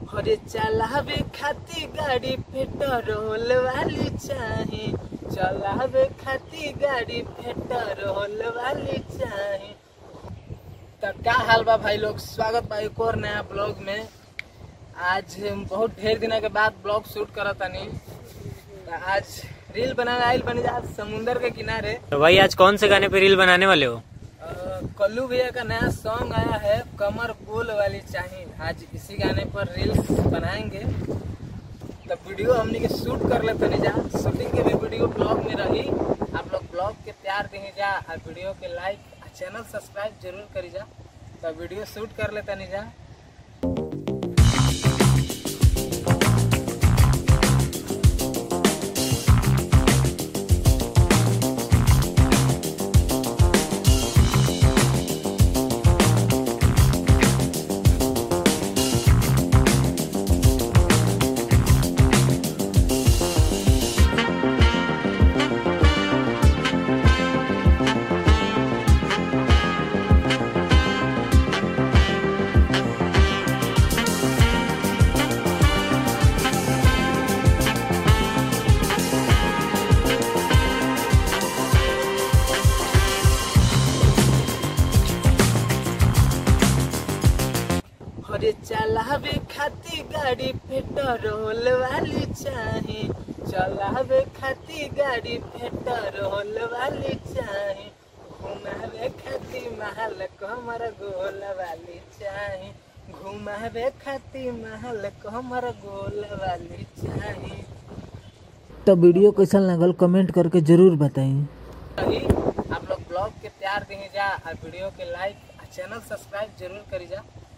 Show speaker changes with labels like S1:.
S1: अरे चलावे खाती गाड़ी पेट्रोल वाली चाहे, चलावे खाती गाड़ी पेट्रोल वाली चाहे। तो क्या हाल बा भाई लोग, स्वागत बा एक और नया ब्लॉग में। आज बहुत ढेर दिन के बाद ब्लॉग शूट करत तानी। तो आज रील बनाने आइल बनी जा समुंदर के किनारे।
S2: तो भाई आज कौन से गाने पे रील बनाने वाले हो?
S1: कल्लू भैया का नया सॉन्ग आया है कमर बोल वाली चाहिए। आज इसी गाने पर रील्स बनाएंगे। तो वीडियो हमने के शूट कर लेते नहीं जा, शूटिंग के भी वीडियो ब्लॉग में रही। आप लोग ब्लॉग के प्यार देंगे जा और वीडियो के लाइक चैनल सब्सक्राइब जरूर करी जा। तो वीडियो शूट कर लेते नहीं जा। अरे चलावे खाती गाड़ी पेट्रोल वाली चाहे, चलावे खाती गाड़ी पेट्रोल वाली चाहे। घुमावे खाती महल कमर गोल वाली चाहे, घुमावे खाती महल कमर गोल वाली चाहे।
S3: तो वीडियो कैसा लगल कमेंट करके जरूर बताएं।
S1: आप लोग ब्लॉग के प्यार देंगे जा और वीडियो के लाइक चैनल सब्सक्राइब जरूर करी जा।